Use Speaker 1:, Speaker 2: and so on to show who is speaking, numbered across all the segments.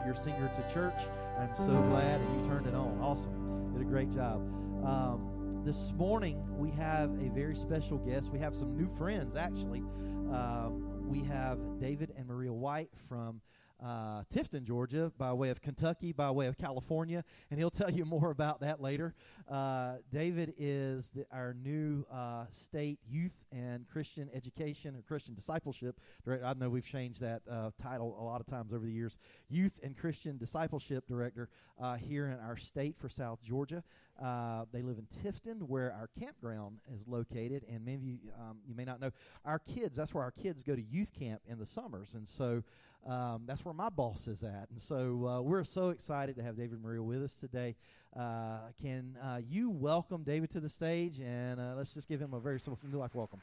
Speaker 1: your singer to church. I'm so glad, and you turned it on. Awesome. Did a great job. This morning, we have a very special guest. We have some new friends, actually. We have David and Maria White from Tifton, Georgia, by way of Kentucky, by way of California, and he'll tell you more about that later. David is our new state youth and Christian education or Christian discipleship director. I know we've changed that title a lot of times over the years. Youth and Christian discipleship director here in our state for South Georgia. They live in Tifton, where our campground is located, and many of you, you may not know, our kids, that's where our kids go to youth camp in the summers, and so that's where my boss is at. And so we're so excited to have David and Maria with us today. Can you welcome David to the stage, and let's just give him a very simple New Life welcome.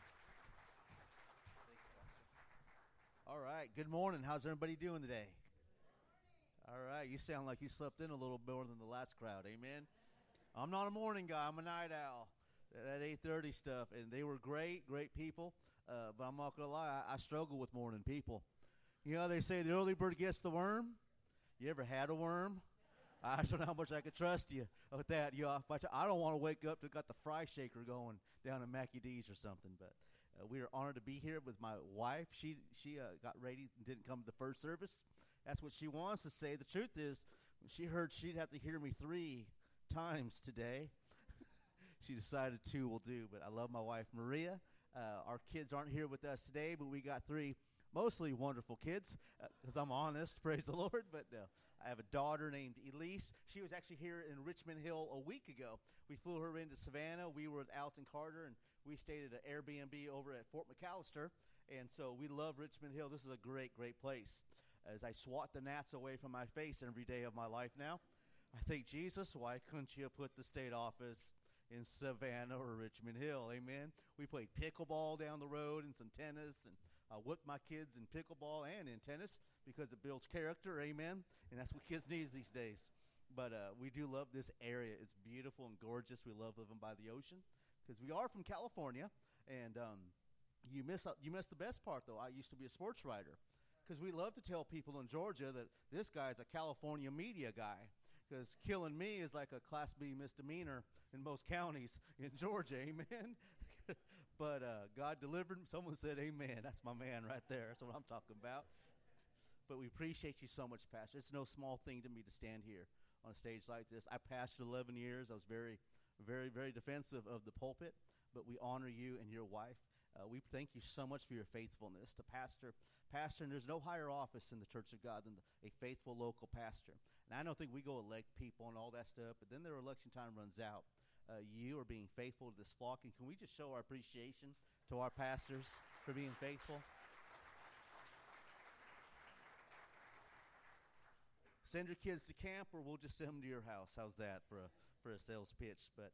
Speaker 2: All right, good morning. How's everybody doing today? All right, you sound like you slept in a little more than the last crowd, amen? I'm not a morning guy, I'm a night owl, that 8:30 stuff, and they were great people, but I'm not going to lie, I struggle with morning people. You know, they say the early bird gets the worm. You ever had a worm? I don't know how much I could trust you with that. You know, I don't want to wake up to got the fry shaker going down in Mackie D's or something, but we are honored to be here with my wife. She got ready and didn't come to the first service. That's what she wants to say. The truth is, when she heard she'd have to hear me 3 times today, she decided 2 will do. But I love my wife, Maria. Our kids aren't here with us today, but we got 3 mostly wonderful kids, because I'm honest, praise the Lord. But I have a daughter named Elise. She was actually here in Richmond Hill a week ago. We flew her into Savannah. We were with Alton Carter, and we stayed at an Airbnb over at Fort McAllister. And so we love Richmond Hill. This is a great place. As I swat the gnats away from my face every day of my life now, I think, Jesus, why couldn't you put the state office in Savannah or Richmond Hill? Amen. We played pickleball down the road and some tennis, and I whipped my kids in pickleball and in tennis because it builds character. Amen. And that's what kids need these days. But we do love this area. It's beautiful and gorgeous. We love living by the ocean because we are from California. And you miss the best part, though. I used to be a sports writer because we love to tell people in Georgia that this guy's a California media guy, because killing me is like a Class B misdemeanor in most counties in Georgia, amen? But God delivered. Someone said amen. That's my man right there. That's what I'm talking about. But we appreciate you so much, Pastor. It's no small thing to me to stand here on a stage like this. I pastored 11 years. I was very, very, very defensive of the pulpit, but we honor you and your wife. We thank you so much for your faithfulness to pastor, and there's no higher office in the Church of God than a faithful local pastor. And I don't think we go elect people and all that stuff, but then their election time runs out. You are being faithful to this flock, and can we just show our appreciation to our pastors for being faithful? Send your kids to camp, or we'll just send them to your house. How's that for a sales pitch? But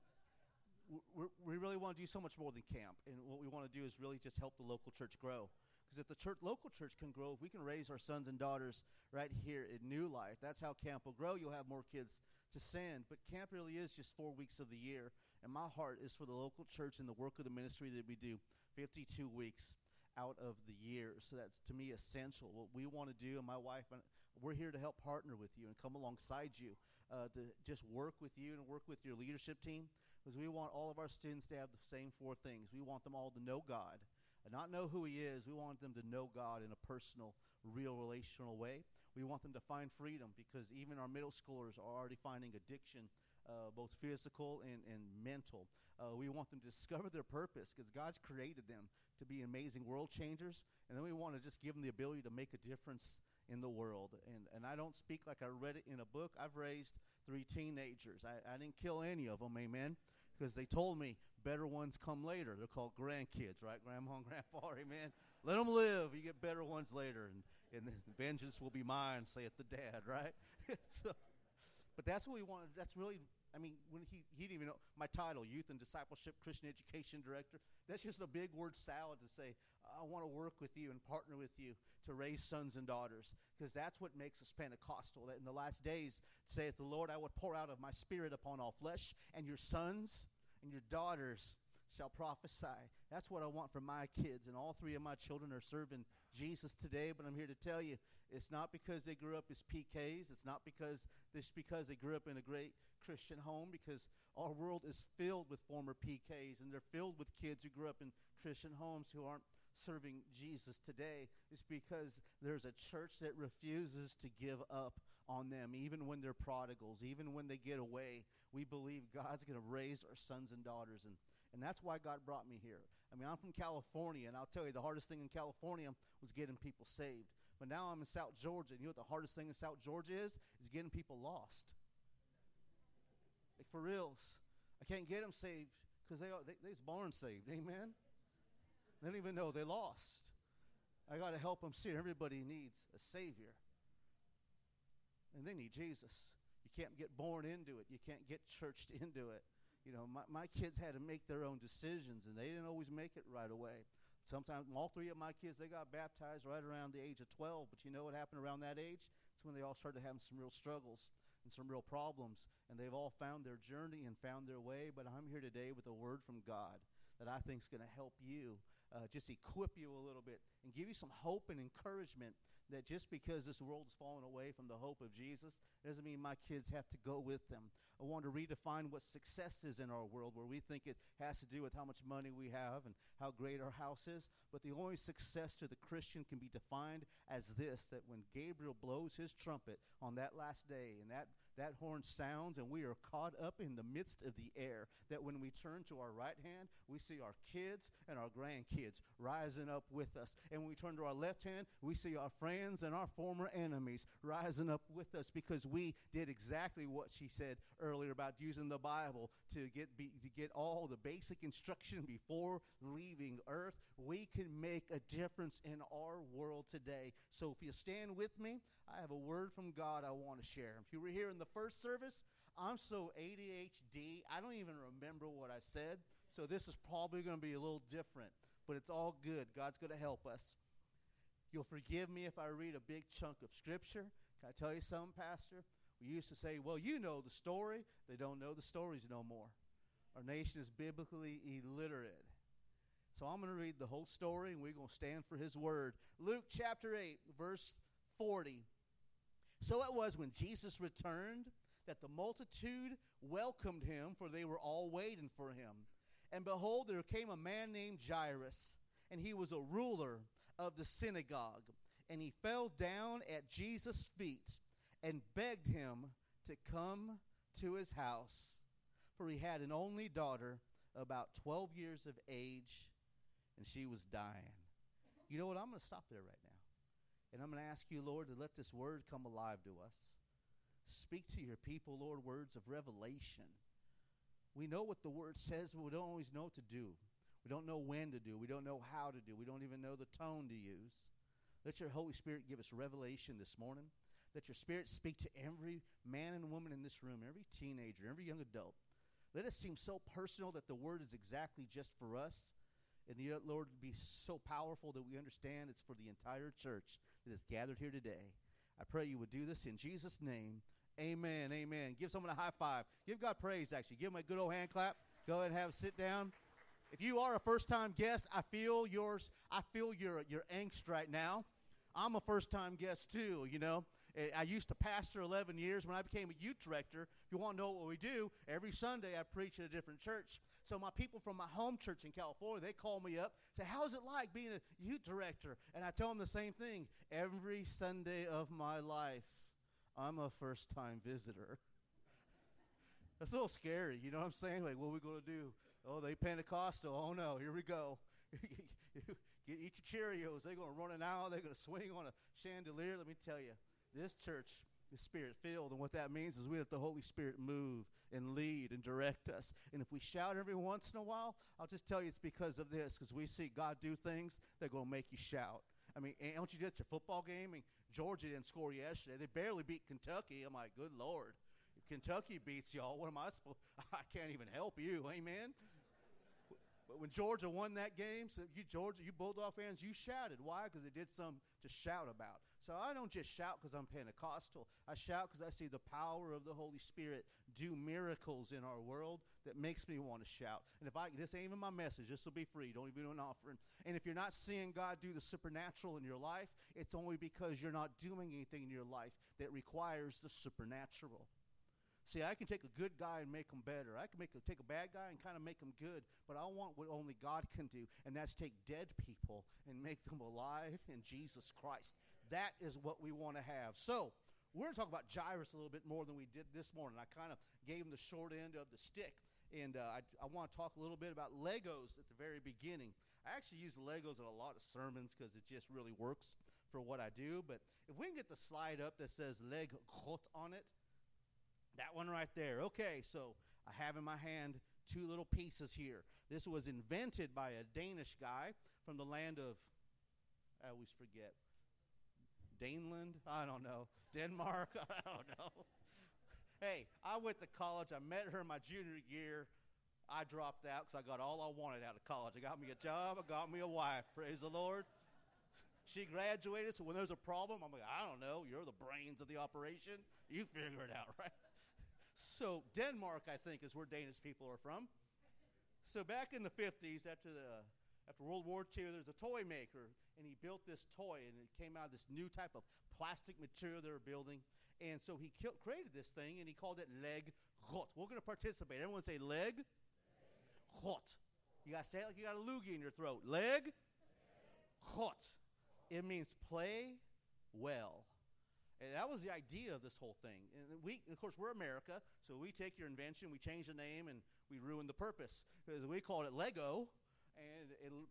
Speaker 2: we really want to do so much more than camp, and what we want to do is really just help the local church grow. Because if the local church can grow, if we can raise our sons and daughters right here in New Life, that's how camp will grow. You'll have more kids to send. But camp really is just 4 weeks of the year, and my heart is for the local church and the work of the ministry that we do 52 weeks out of the year. So that's, to me, essential. What we want to do, and my wife, and we're here to help partner with you and come alongside you, to just work with you and work with your leadership team, because we want all of our students to have the same 4 things. We want them all to know God, and not know who he is. We want them to know God in a personal, real, relational way. We want them to find freedom, because even our middle schoolers are already finding addiction, both physical and mental. We want them to discover their purpose, because God's created them to be amazing world changers, and then we want to just give them the ability to make a difference in the world. And I don't speak like I read it in a book. I've raised 3 teenagers. I didn't kill any of them, amen, because they told me better ones come later. They're called grandkids, right? Grandma and grandpa, amen. Let them live. You get better ones later, and vengeance will be mine, saith the dad, right? But that's what we want. That's really, I mean, when he didn't even know my title, Youth and Discipleship Christian Education Director. That's just a big word salad to say, I want to work with you and partner with you to raise sons and daughters, because that's what makes us Pentecostal. That in the last days, saith the Lord, I would pour out of my spirit upon all flesh, and your sons and your daughters shall prophesy. That's what I want for my kids, and all 3 of my children are serving Jesus today. But I'm here to tell you, it's not because they grew up as PKs. It's not because they grew up in a great Christian home, because our world is filled with former PKs, and they're filled with kids who grew up in Christian homes who aren't serving Jesus today. It's because there's a church that refuses to give up on them, even when they're prodigals, even when they get away. We believe God's going to raise our sons and daughters, and that's why God brought me here. I mean, I'm from California, and I'll tell you, the hardest thing in California was getting people saved. But now I'm in South Georgia, and you know what the hardest thing in South Georgia is getting people lost. Like, for reals. I can't get them saved because they're born saved. Amen? They don't even know they lost. I got to help them see everybody needs a Savior. And they need Jesus. You can't get born into it. You can't get churched into it. You know, my kids had to make their own decisions, and they didn't always make it right away. Sometimes, all 3 of my kids, they got baptized right around the age of 12. But you know what happened around that age? It's when they all started having some real struggles and some real problems. And they've all found their journey and found their way. But I'm here today with a word from God that I think is going to help you, just equip you a little bit and give you some hope and encouragement that just because this world is falling away from the hope of Jesus doesn't mean my kids have to go with them. I want to redefine what success is in our world, where we think it has to do with how much money we have and how great our house is. But the only success to the Christian can be defined as this, that when Gabriel blows his trumpet on that last day, and that horn sounds and we are caught up in the midst of the air, that when we turn to our right hand, we see our kids and our grandkids rising up with us. And when we turn to our left hand, we see our friends and our former enemies rising up with us, because we did exactly what she said earlier about using the Bible to get all the basic instruction before leaving earth. We can make a difference in our world today. So if you stand with me, I have a word from God I want to share. If you were here in the first service, I'm so ADHD, I don't even remember what I said. So this is probably going to be a little different, but it's all good. God's going to help us. You'll forgive me if I read a big chunk of Scripture. Can I tell you something, Pastor? We used to say, well, you know the story. They don't know the stories no more. Our nation is biblically illiterate. So I'm going to read the whole story, and we're going to stand for his word. Luke chapter 8, verse 40. So it was when Jesus returned that the multitude welcomed him, for they were all waiting for him. And behold, there came a man named Jairus, and he was a ruler of the synagogue. And he fell down at Jesus' feet and begged him to come to his house, for he had an only daughter, about 12 years of age, and she was dying. You know what? I'm going to stop there right now. And I'm going to ask you, Lord, to let this word come alive to us. Speak to your people, Lord, words of revelation. We know what the word says, but we don't always know what to do. We don't know when to do. We don't know how to do. We don't even know the tone to use. Let your Holy Spirit give us revelation this morning. Let your Spirit speak to every man and woman in this room, every teenager, every young adult. Let it seem so personal that the word is exactly just for us. And the Lord be so powerful that we understand it's for the entire church that is gathered here today. I pray you would do this in Jesus' name. Amen, amen. Give someone a high five. Give God praise, actually. Give him a good old hand clap. Go ahead and have a sit down. If you are a first-time guest, I feel your angst right now. I'm a first-time guest too, you know. I used to pastor 11 years. When I became a youth director, if you want to know what we do, every Sunday I preach at a different church. So my people from my home church in California, they call me up, say, how's it like being a youth director? And I tell them the same thing. Every Sunday of my life, I'm a first-time visitor. That's a little scary, you know what I'm saying? Like, what are we going to do? Oh, they Pentecostal. Oh, no, here we go. Eat your Cheerios. They're going to run an aisle. They're going to swing on a chandelier. Let me tell you, this church is Spirit-filled, and what that means is we let the Holy Spirit move and lead and direct us. And if we shout every once in a while, I'll just tell you it's because of this, because we see God do things that are going to make you shout. I mean, don't you get your football game? I mean, Georgia didn't score yesterday. They barely beat Kentucky. I'm like, good Lord. If Kentucky beats y'all, what am I supposed I can't even help you. Amen? But when Georgia won that game, so you Bulldog fans, you shouted. Why? Because they did something to shout about. So I don't just shout because I'm Pentecostal. I shout because I see the power of the Holy Spirit do miracles in our world that makes me want to shout. And this ain't even my message. This will be free. Don't even do an offering. And if you're not seeing God do the supernatural in your life, it's only because you're not doing anything in your life that requires the supernatural. See, I can take a good guy and make him better. I can take a bad guy and kind of make him good. But I want what only God can do, and that's take dead people and make them alive in Jesus Christ. That is what we want to have. So we're going to talk about Jairus a little bit more than we did this morning. I kind of gave him the short end of the stick. And I want to talk a little bit about Legos at the very beginning. I actually use Legos in a lot of sermons because it just really works for what I do. But if we can get the slide up that says Leg Grot on it, that one right there. Okay, so I have in my hand two little pieces here. This was invented by a Danish guy from the land of, I always forget, Daneland? I don't know. Denmark? I don't know. Hey, I went to college. I met her in my junior year. I dropped out because I got all I wanted out of college. I got me a job. I got me a wife. Praise the Lord. She graduated, so when there's a problem, I'm like, I don't know. You're the brains of the operation. You figure it out, right? So Denmark, I think, is where Danish people are from. So back in the 50s, after World War II, there's a toy maker, and he built this toy, and it came out of this new type of plastic material they were building. And so he created this thing, and he called it Leg Grot. We're going to participate. Everyone say Leg Grot. You got to say it like you got a loogie in your throat. Leg Grot. It means play well. And that was the idea of this whole thing. And of course, we're America, so we take your invention, we change the name, and we ruin the purpose. Because we called it Lego, and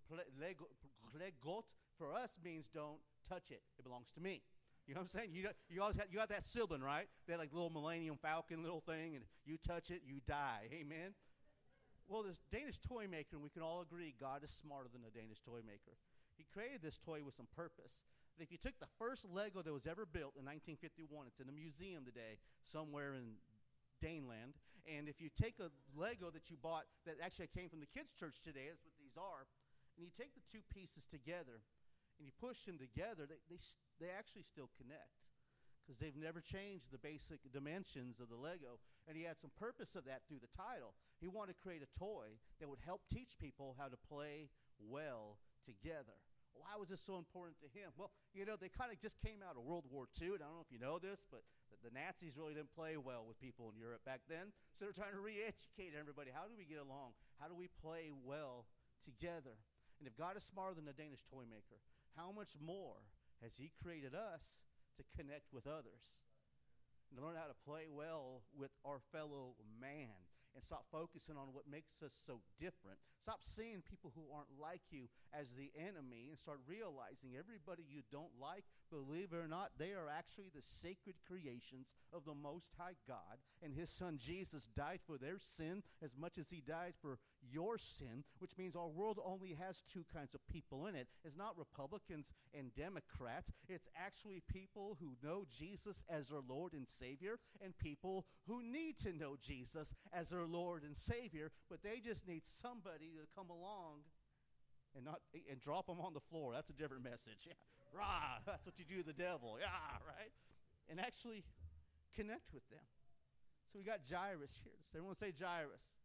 Speaker 2: Leg Grot for us means don't touch it. It belongs to me. You know what I'm saying? You got that sibling, right? That like little Millennium Falcon little thing, and you touch it, you die. Amen? Well, this Danish toy maker, and we can all agree, God is smarter than a Danish toy maker. He created this toy with some purpose. And if you took the first Lego that was ever built in 1951, it's in a museum today somewhere in Daneland. And if you take a Lego that you bought that actually came from the kids' church today, that's what these are, and you take the two pieces together and you push them together, they actually still connect because they've never changed the basic dimensions of the Lego. And he had some purpose of that through the title. He wanted to create a toy that would help teach people how to play well together. Why was this so important to him? Well, they kind of just came out of World War II, and I don't know if you know this, but the Nazis really didn't play well with people in Europe back then, so they're trying to re-educate everybody. How do we get along? How do we play well together? And if God is smarter than a Danish toy maker, how much more has he created us to connect with others and to learn how to play well with our fellow man? And stop focusing on what makes us so different. Stop seeing people who aren't like you as the enemy and start realizing everybody you don't like, believe it or not, they are actually the sacred creations of the Most High God. And his son Jesus died for their sin as much as he died for your sin, which means our world only has two kinds of people in it. It's not Republicans and Democrats. It's actually people who know Jesus as their Lord and Savior and people who need to know Jesus as their Lord and Savior, but they just need somebody to come along and drop them on the floor. That's a different message. Yeah. Rah, that's what you do to the devil. Yeah, right? And actually connect with them. So we got Jairus here. Does everyone say Jairus?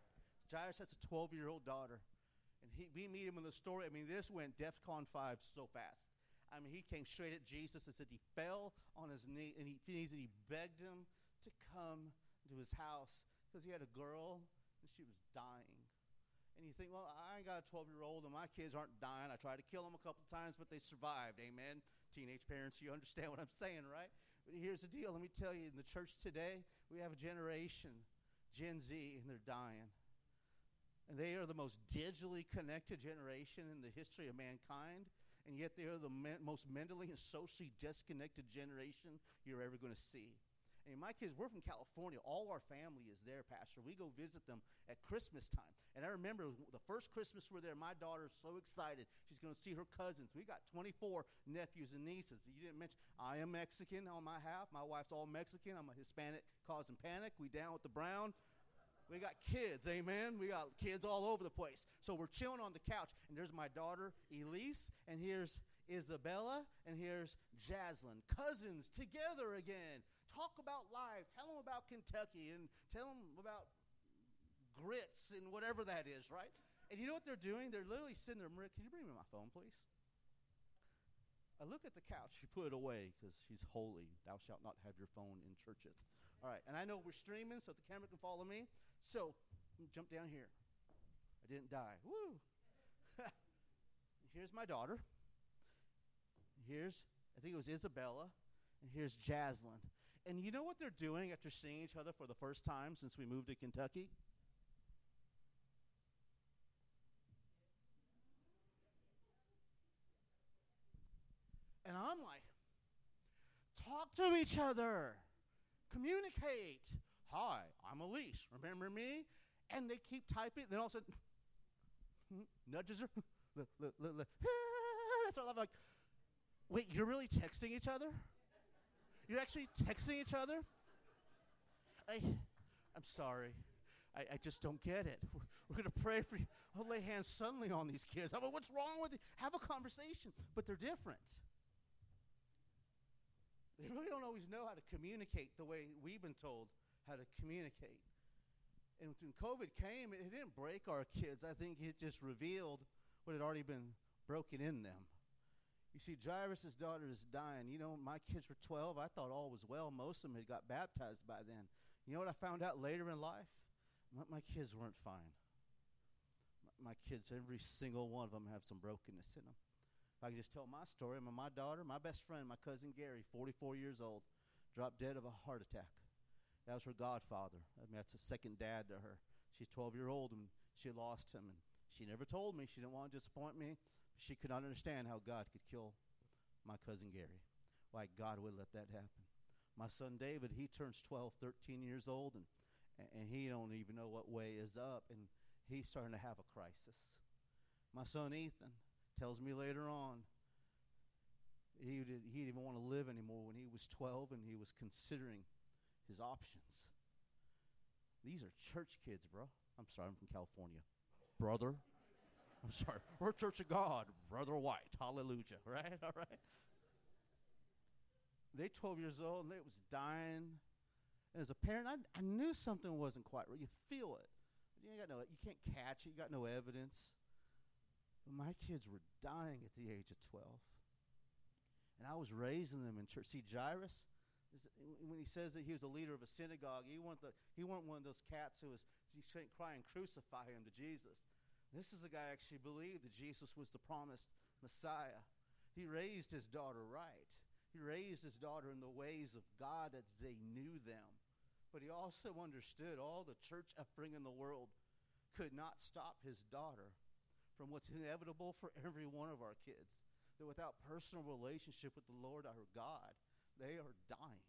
Speaker 2: Jairus has a 12-year-old daughter. And we meet him in the story. I mean, this went DEFCON 5 so fast. I mean, he came straight at Jesus and said he fell on his knee, and he begged him to come to his house because he had a girl and she was dying. And you think, well, I ain't got a 12-year-old and my kids aren't dying. I tried to kill them a couple of times, but they survived. Amen. Teenage parents, you understand what I'm saying, right? But here's the deal. Let me tell you, in the church today, we have a generation, Gen Z, and they're dying. And they are the most digitally connected generation in the history of mankind. And yet they are the most mentally and socially disconnected generation you're ever going to see. And my kids, we're from California. All our family is there, Pastor. We go visit them at Christmas time. And I remember the first Christmas we're there, my daughter's so excited. She's going to see her cousins. We got 24 nephews and nieces. You didn't mention, I am Mexican on my half. My wife's all Mexican. I'm a Hispanic causing panic. We down with the brown. We got kids, amen? We got kids all over the place. So we're chilling on the couch, and there's my daughter, Elise, and here's Isabella, and here's Jaslyn. Cousins together again. Talk about life. Tell them about Kentucky and tell them about grits and whatever that is, right? And you know what they're doing? They're literally sitting there. Maria, can you bring me my phone, please? I look at the couch. She put it away because she's holy. Thou shalt not have your phone in churches. All right, and I know we're streaming so the camera can follow me. So, jump down here. I didn't die. Woo! Here's my daughter. Here's, I think it was Isabella. And here's Jaslyn. And you know what they're doing after seeing each other for the first time since we moved to Kentucky? And I'm like, talk to each other. Communicate. Hi, I'm Elise. Remember me? And they keep typing. Then all of a sudden, nudges her. That's all I'm like, wait, you're really texting each other? You're actually texting each other? I'm sorry. I just don't get it. We're going to pray for you. I'll lay hands suddenly on these kids. I'm like, what's wrong with you? Have a conversation. But they're different. They really don't always know how to communicate the way we've been told how to communicate. And when COVID came, it didn't break our kids. I think it just revealed what had already been broken in them. You see, Jairus' daughter is dying. You know, my kids were 12. I thought all was well. Most of them had got baptized by then. You know what I found out later in life? My kids weren't fine. My kids, every single one of them have some brokenness in them. If I could just tell my story, my daughter, my best friend, my cousin Gary, 44 years old, dropped dead of a heart attack. That was her godfather. I mean, that's a second dad to her. She's 12-year-old, and she lost him. And she never told me. She didn't want to disappoint me. She could not understand how God could kill my cousin Gary, why God would let that happen. My son David, he turns 12, 13 years old, and he don't even know what way is up, and he's starting to have a crisis. My son Ethan tells me later on he didn't even want to live anymore when he was 12 and he was considering his options. These are church kids, bro. I'm sorry, I'm from California. Brother. I'm sorry. We're a Church of God. Brother White. Hallelujah. Right? All right. They're 12 years old and they was dying. And as a parent, I knew something wasn't quite right. You feel it. But you can't catch it. You got no evidence. My kids were dying at the age of 12. And I was raising them in church. See, Jairus, when he says that he was a leader of a synagogue, he wasn't one of those cats who was crying, crucify him to Jesus. This is a guy who actually believed that Jesus was the promised Messiah. He raised his daughter right. He raised his daughter in the ways of God as they knew them. But he also understood all the church upbringing in the world could not stop his daughter from what's inevitable for every one of our kids, that without personal relationship with the Lord our God, they are dying.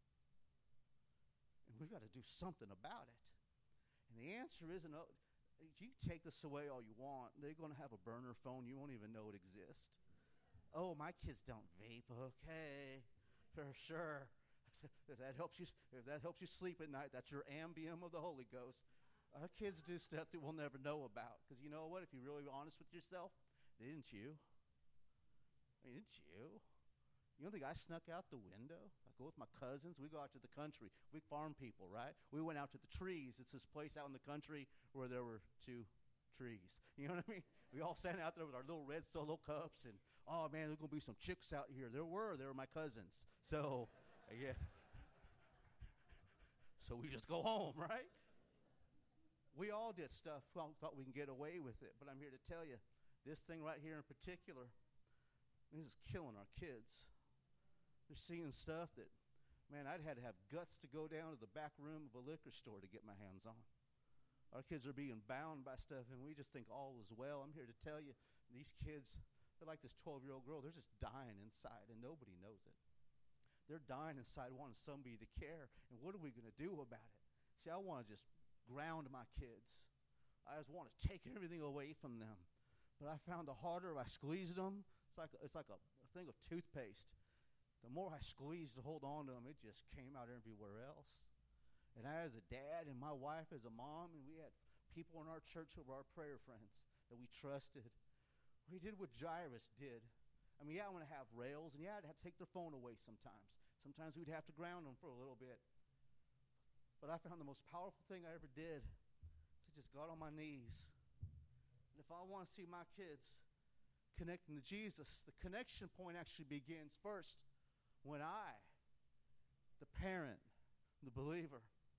Speaker 2: And we've got to do something about it. And the answer isn't, you take this away all you want. They're going to have a burner phone. You won't even know it exists. Oh, my kids don't vape. Okay, for sure. If that helps you sleep at night, that's your Ambien of the Holy Ghost. Our kids do stuff that we'll never know about. Because you know what? If you're really honest with yourself, didn't you? Didn't you? You don't think I snuck out the window? I go with my cousins. We go out to the country. We farm people, right? We went out to the trees. It's this place out in the country where there were 2 trees. You know what I mean? We all sat out there with our little red Solo cups. And, oh, man, there's going to be some chicks out here. They were my cousins. So, yeah. So we just go home, right? We all did stuff. Well, thought we can get away with it. But I'm here to tell you, this thing right here in particular, this is killing our kids. They're seeing stuff that, man, I'd had to have guts to go down to the back room of a liquor store to get my hands on. Our kids are being bound by stuff, and we just think all is well. I'm here to tell you, these kids, they're like this 12-year-old girl. They're just dying inside, and nobody knows it. They're dying inside wanting somebody to care. And what are we going to do about it? See, I want to just ground my kids. I just want to take everything away from them. But I found the harder I squeezed them, it's like a thing of toothpaste. The more I squeezed to hold on to them, it just came out everywhere else. And I, as a dad, and my wife as a mom, and we had people in our church who were our prayer friends that we trusted. We did what Jairus did. I mean, yeah, I want to have rails, and yeah, I'd have to take their phone away sometimes. Sometimes we'd have to ground them for a little bit. But I found the most powerful thing I ever did to just got on my knees. And if I want to see my kids connecting to Jesus, the connection point actually begins first when I, the parent, the believer,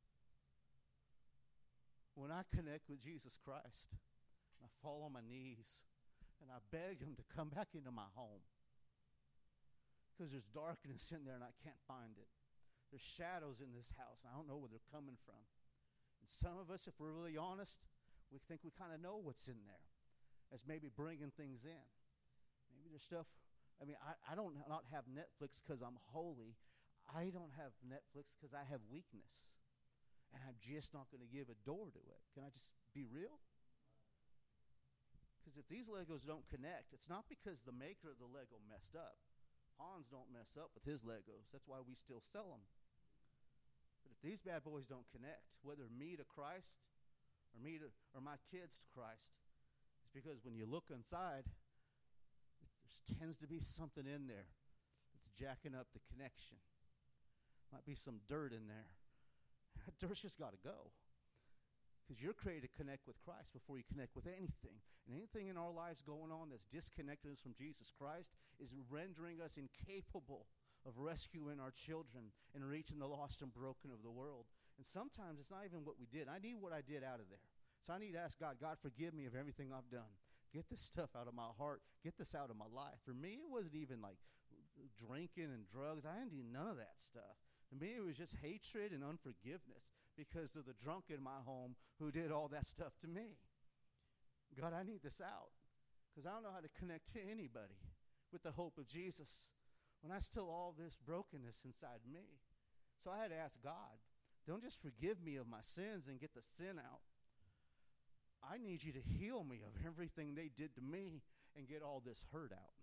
Speaker 2: when I connect with Jesus Christ, and I fall on my knees, and I beg him to come back into my home. Because there's darkness in there and I can't find it. There's shadows in this house and I don't know where they're coming from. And some of us, if we're really honest, we think we kind of know what's in there as maybe bringing things in. Maybe there's stuff. I mean, I don't not have Netflix because I'm holy. I don't have Netflix because I have weakness. And I'm just not going to give a door to it. Can I just be real? Because if these Legos don't connect, it's not because the maker of the Lego messed up. Hans don't mess up with his Legos. That's why we still sell them. But if these bad boys don't connect, whether me to Christ or my kids to Christ, it's because when you look inside, there tends to be something in there that's jacking up the connection. Might be some dirt in there. That dirt's just got to go. Because you're created to connect with Christ before you connect with anything. And anything in our lives going on that's disconnected us from Jesus Christ is rendering us incapable of rescuing our children and reaching the lost and broken of the world. And sometimes it's not even what we did. I need what I did out of there. So I need to ask God, God, forgive me of everything I've done. Get this stuff out of my heart. Get this out of my life. For me, it wasn't even like drinking and drugs. I didn't do none of that stuff. To me, it was just hatred and unforgiveness because of the drunk in my home who did all that stuff to me. God, I need this out because I don't know how to connect to anybody with the hope of Jesus when I still all this brokenness inside me. So I had to ask God, don't just forgive me of my sins and get the sin out. I need you to heal me of everything they did to me and get all this hurt out.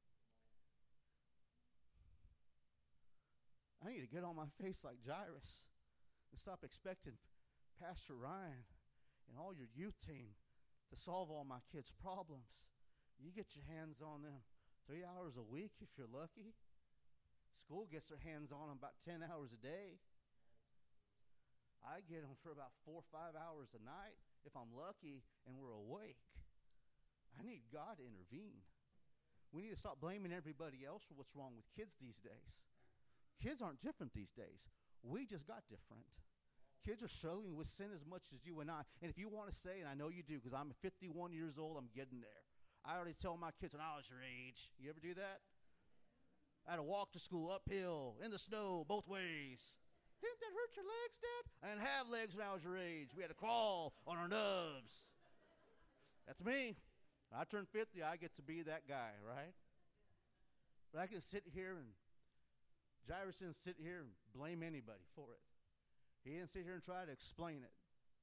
Speaker 2: I need to get on my face like Jairus and stop expecting Pastor Ryan and all your youth team to solve all my kids' problems. You get your hands on them 3 hours a week if you're lucky. School gets their hands on them about 10 hours a day. I get them for about 4 or 5 hours a night if I'm lucky and we're awake. I need God to intervene. We need to stop blaming everybody else for what's wrong with kids these days. Kids aren't different these days. We just got different. Kids are struggling with sin as much as you and I. And if you want to say, and I know you do because I'm 51 years old, I'm getting there. I already tell my kids when I was your age. You ever do that? I had to walk to school uphill, in the snow, both ways. Didn't that hurt your legs, Dad? I didn't have legs when I was your age. We had to crawl on our nubs. That's me. When I turn 50, I get to be that guy, right? But I can sit here and Jairus didn't sit here and blame anybody for it. He didn't sit here and try to explain it.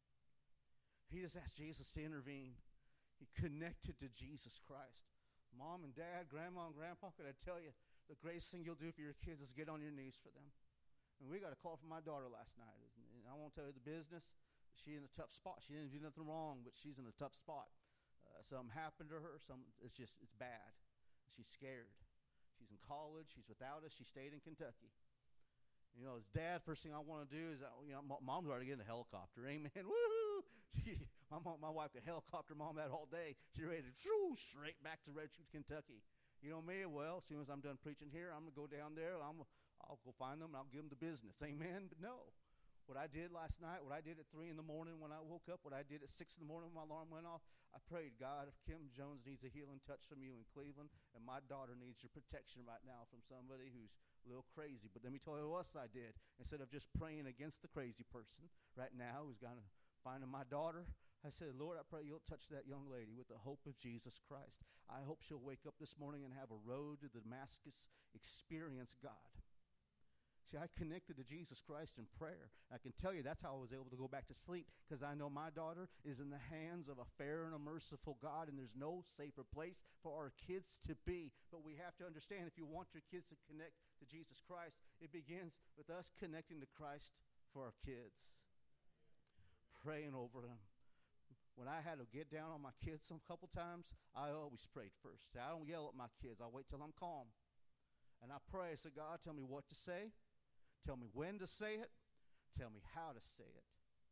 Speaker 2: He just asked Jesus to intervene. He connected to Jesus Christ. Mom and Dad, Grandma and Grandpa, could I tell you, the greatest thing you'll do for your kids is get on your knees for them. And we got a call from my daughter last night. And I won't tell you the business. She's in a tough spot. She didn't do nothing wrong, but she's in a tough spot. Something happened to her. It's bad. She's scared. She's in college. She's without us. She stayed in Kentucky. You know, as dad, first thing I want to do is, mom's already getting the helicopter. Amen. Woo-hoo! My wife could helicopter mom that all day. She's ready to straight back to Red Chute, Kentucky. You know me, well, as soon as I'm done preaching here, I'm going to go down there. I'll go find them, and I'll give them the business. Amen. But no. What I did last night, what I did at 3 in the morning when I woke up, what I did at 6 in the morning when my alarm went off, I prayed, God, if Kim Jones needs a healing touch from you in Cleveland, and my daughter needs your protection right now from somebody who's a little crazy. But let me tell you what else I did. Instead of just praying against the crazy person right now who's going to find my daughter, I said, Lord, I pray you'll touch that young lady with the hope of Jesus Christ. I hope she'll wake up this morning and have a road to Damascus experience God. See, I connected to Jesus Christ in prayer. I can tell you that's how I was able to go back to sleep, because I know my daughter is in the hands of a fair and a merciful God, and there's no safer place for our kids to be. But we have to understand, if you want your kids to connect to Jesus Christ, it begins with us connecting to Christ for our kids. Praying over them. When I had to get down on my kids some couple times, I always prayed first. I don't yell at my kids. I wait till I'm calm. And I pray. I say, God, tell me what to say. Tell me when to say it. Tell me how to say it.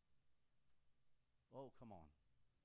Speaker 2: Oh, come on.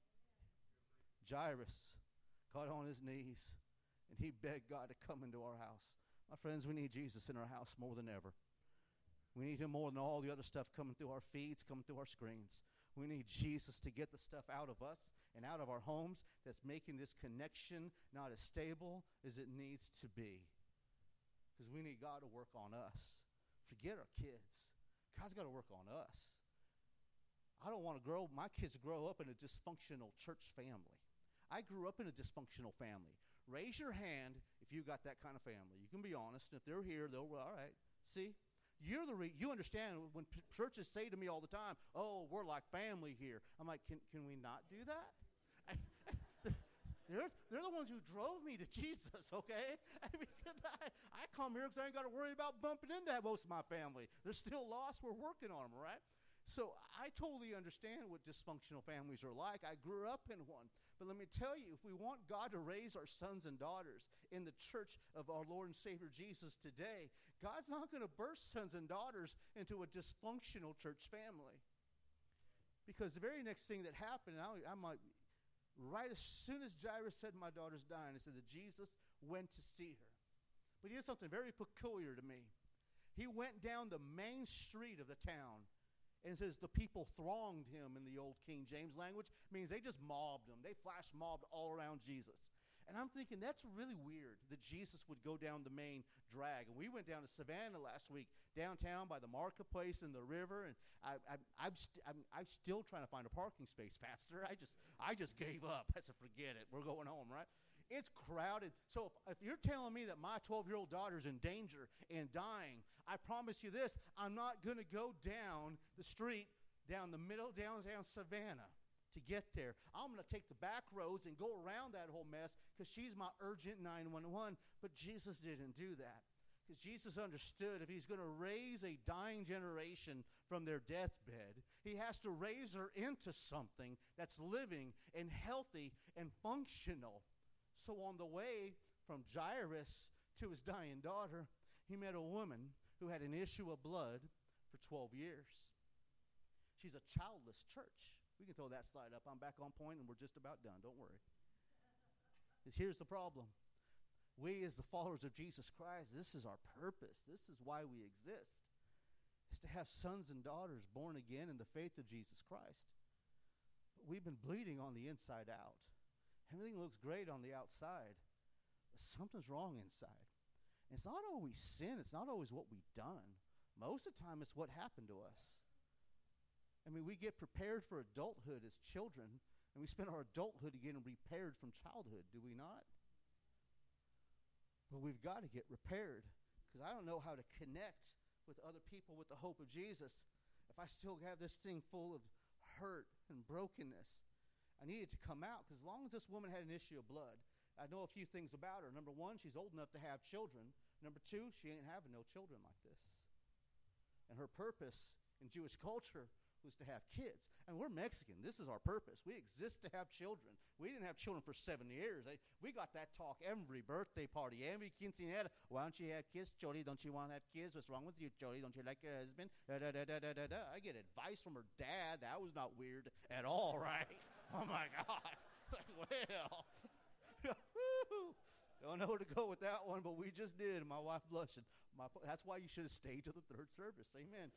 Speaker 2: Jairus got on his knees, and he begged God to come into our house. My friends, we need Jesus in our house more than ever. We need him more than all the other stuff coming through our feeds, coming through our screens. We need Jesus to get the stuff out of us and out of our homes that's making this connection not as stable as it needs to be. Because we need God to work on us. Forget our kids. God's got to work on us. I don't want my kids to grow up in a dysfunctional church family. I grew up in a dysfunctional family. Raise your hand if you got that kind of family. You can be honest. And if they're here, all right. See? You understand when churches say to me all the time, oh, we're like family here. I'm like, can we not do that? They're the ones who drove me to Jesus, okay? I come here because I ain't got to worry about bumping into most of my family. They're still lost. We're working on them, right? So I totally understand what dysfunctional families are like. I grew up in one. But let me tell you, if we want God to raise our sons and daughters in the church of our Lord and Savior Jesus today, God's not going to burst sons and daughters into a dysfunctional church family. Because the very next thing that happened, I might, right as soon as Jairus said my daughter's dying, it said that Jesus went to see her. But he did something very peculiar to me. He went down the main street of the town. And it says the people thronged him in the old King James language. It means they just mobbed him. They flash mobbed all around Jesus. And I'm thinking that's really weird that Jesus would go down the main drag. And we went down to Savannah last week, downtown by the marketplace and the river. And I'm still trying to find a parking space, Pastor. I just gave up. I said, forget it. We're going home, right? It's crowded. So if you're telling me that my 12-year-old daughter's in danger and dying, I promise you this, I'm not going to go down the street, down the middle, downtown Savannah to get there. I'm going to take the back roads and go around that whole mess because she's my urgent 911. But Jesus didn't do that. Because Jesus understood if he's going to raise a dying generation from their deathbed, he has to raise her into something that's living and healthy and functional. So on the way from Jairus to his dying daughter, he met a woman who had an issue of blood for 12 years. She's a childless church. We can throw that slide up. I'm back on point, and we're just about done. Don't worry. Here's the problem. We, as the followers of Jesus Christ, this is our purpose. This is why we exist, is to have sons and daughters born again in the faith of Jesus Christ. But we've been bleeding on the inside out. Everything looks great on the outside, but something's wrong inside. And it's not always sin. It's not always what we've done. Most of the time, it's what happened to us. I mean, we get prepared for adulthood as children, and we spend our adulthood getting repaired from childhood, do we not? But we've got to get repaired, because I don't know how to connect with other people with the hope of Jesus if I still have this thing full of hurt and brokenness. I needed to come out, because as long as this woman had an issue of blood, I know a few things about her. Number one, she's old enough to have children. Number two, she ain't having no children like this. And her purpose in Jewish culture was to have kids. And we're Mexican. This is our purpose. We exist to have children. We didn't have children for 7 years. We got that talk every birthday party, every quinceañera. Why don't you have kids, Jody? Don't you want to have kids? What's wrong with you, Jody? Don't you like your husband? Da, da, da, da, da, da. I get advice from her dad. That was not weird at all, right? Oh, my God. Well, don't know where to go with that one, but we just did. My wife blushing. That's why you should have stayed to the third service. Amen.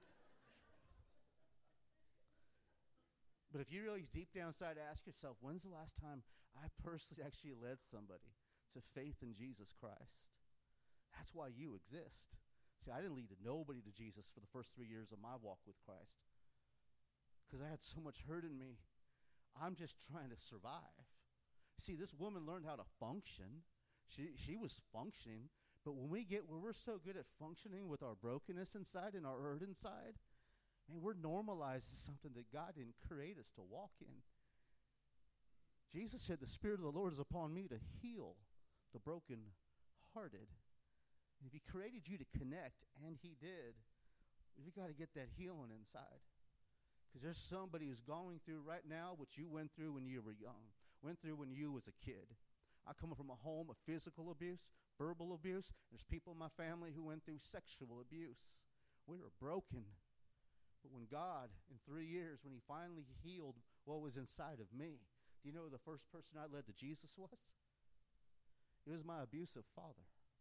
Speaker 2: But if you really deep down inside ask yourself, when's the last time I personally actually led somebody to faith in Jesus Christ? That's why you exist. See, I didn't lead nobody to Jesus for the first 3 years of my walk with Christ because I had so much hurt in me. I'm just trying to survive. See, this woman learned how to function. She was functioning. But when we're so good at functioning with our brokenness inside and our hurt inside, man, we're normalizing something that God didn't create us to walk in. Jesus said, the Spirit of the Lord is upon me to heal the brokenhearted. And if he created you to connect, and he did, you've got to get that healing inside. Because there's somebody who's going through right now what you went through when you were young, went through when you was a kid. I come from a home of physical abuse, verbal abuse. There's people in my family who went through sexual abuse. We were broken. But when God, in 3 years, when he finally healed what was inside of me, do you know who the first person I led to Jesus was? It was my abusive father.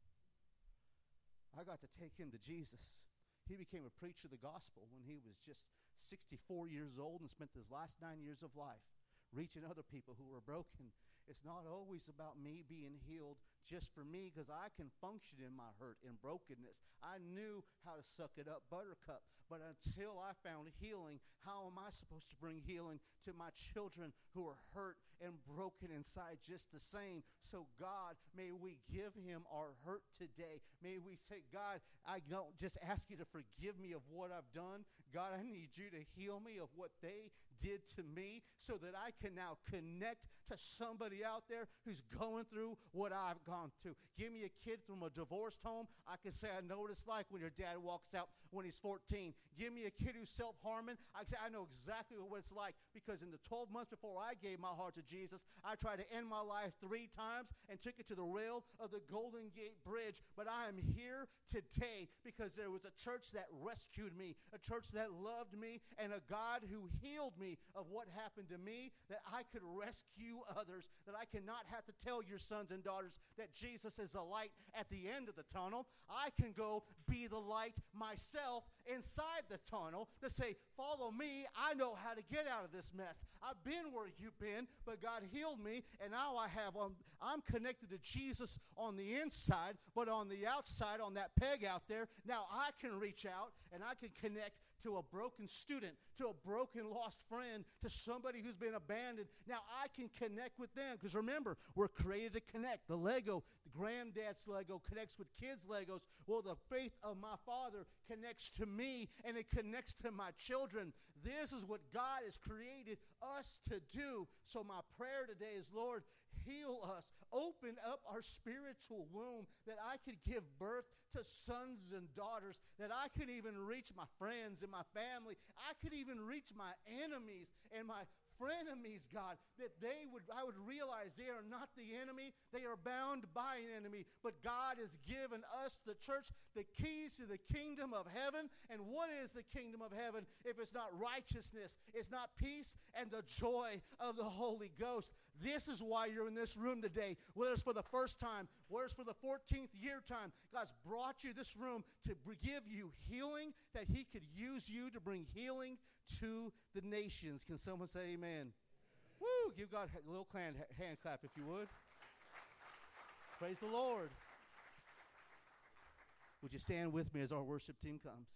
Speaker 2: I got to take him to Jesus. He became a preacher of the gospel when he was just 64 years old and spent his last 9 years of life reaching other people who were broken. It's not always about me being healed just for me, because I can function in my hurt and brokenness. I knew how to suck it up, buttercup. But until I found healing, how am I supposed to bring healing to my children who are hurt and broken inside just the same? So God, may we give him our hurt today. May we say, God, I don't just ask you to forgive me of what I've done. God, I need you to heal me of what they did to me, so that I can now connect to somebody out there who's going through what I've gone through. Give me a kid from a divorced home. I can say, I know what it's like when your dad walks out when he's 14. Give me a kid who's self-harming. I can say, I know exactly what it's like, because in the 12 months before I gave my heart to Jesus, I tried to end my life 3 times and took it to the rail of the Golden Gate Bridge. But I am here today because there was a church that rescued me, a church that loved me, and a God who healed me of what happened to me, that I could rescue others, that I cannot have to tell your sons and daughters that Jesus is the light at the end of the tunnel. I can go be the light myself inside the tunnel to say, follow me. I know how to get out of this mess. I've been where you've been, but God healed me, and now I'm connected to Jesus on the inside, but on the outside, on that peg out there, now I can reach out and I can connect to a broken student, to a broken lost friend, to somebody who's been abandoned. Now I can connect with them, because remember, we're created to connect. The Lego, the granddad's Lego connects with kids' Legos. Well, the faith of my Father connects to me, and it connects to my children. This is what God has created us to do. So my prayer today is, Lord, heal us. Open up our spiritual womb, that I could give birth to sons and daughters, that I could even reach my friends and my family. I could even reach my enemies and my frenemies, God, that I would realize they are not the enemy. They are bound by an enemy. But God has given us, the church, the keys to the kingdom of heaven. And what is the kingdom of heaven if it's not righteousness? It's not peace and the joy of the Holy Ghost. This is why you're in this room today. Whether it's for the first time, whether it's for the 14th year time, God's brought you this room to give you healing, that he could use you to bring healing to the nations. Can someone say amen? Amen. Woo! Give God a little hand clap if you would. Praise the Lord. Would you stand with me as our worship team comes?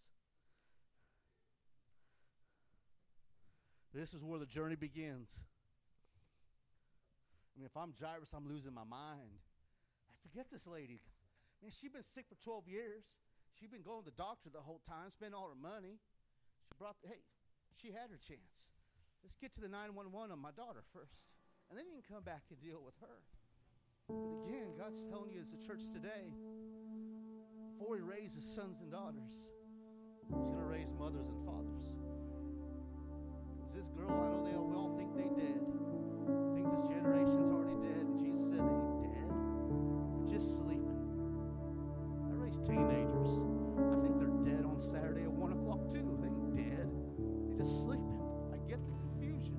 Speaker 2: This is where the journey begins. I mean, if I'm Jairus, I'm losing my mind. I forget this lady. Man, she's been sick for 12 years. She's been going to the doctor the whole time, spending all her money. She had her chance. Let's get to the 911 on my daughter first. And then you can come back and deal with her. But again, God's telling you as a church today, before he raises sons and daughters, he's going to raise mothers and fathers. Because this girl, I know we all think they dead. We think this generation's already dead. And Jesus said they ain't dead. They're just sleeping. I raised teenagers. I think they're dead on Saturday at 1 o'clock too. They ain't dead. They're just sleeping. I get the confusion.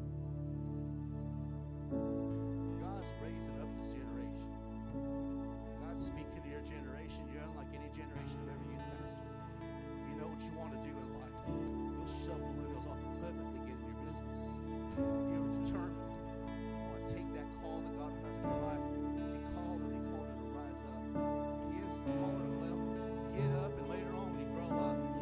Speaker 2: God's raising up this generation. God's speaking to your generation. You're unlike any generation I've ever used, Pastor. You know what you want to do in life. You'll shovel windows off a cliff if they get in your business. You're determined. You want to take that call that God has in your life. As he called her to rise up. He is calling her, well, get up, and later on when you grow up,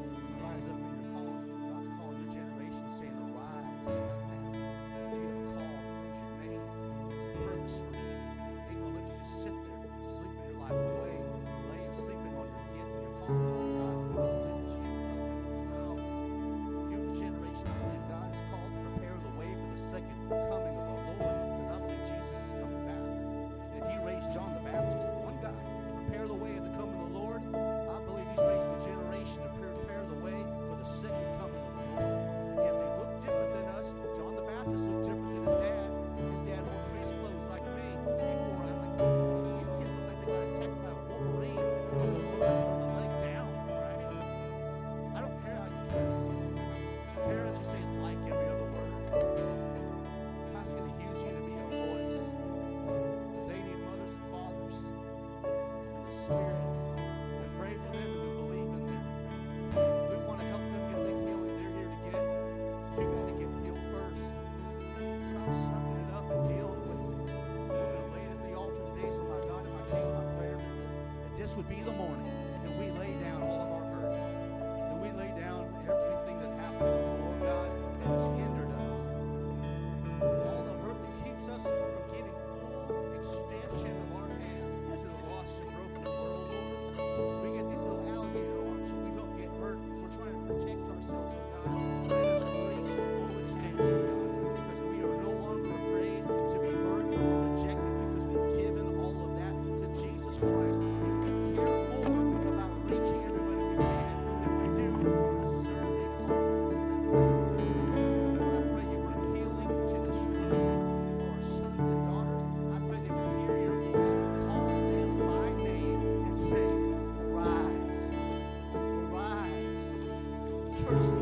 Speaker 2: would be the morning that we lay down all of our hurt, that we lay down everything that happened, Lord God, that has hindered us. All the hurt that keeps us from giving full extension of our hand to the lost and broken world, Lord. We get these little alligator arms so we don't get hurt. We're trying to protect ourselves, oh God. Let us reach full extension, God, because we are no longer afraid to be hurt or rejected because we've given all of that to Jesus Christ. We care more about reaching everybody we can than we do preserving ourselves. Lord, I pray you bring healing to this room for our sons and daughters. I pray they will hear your voice, call them by name, and say, "Rise, rise." Church,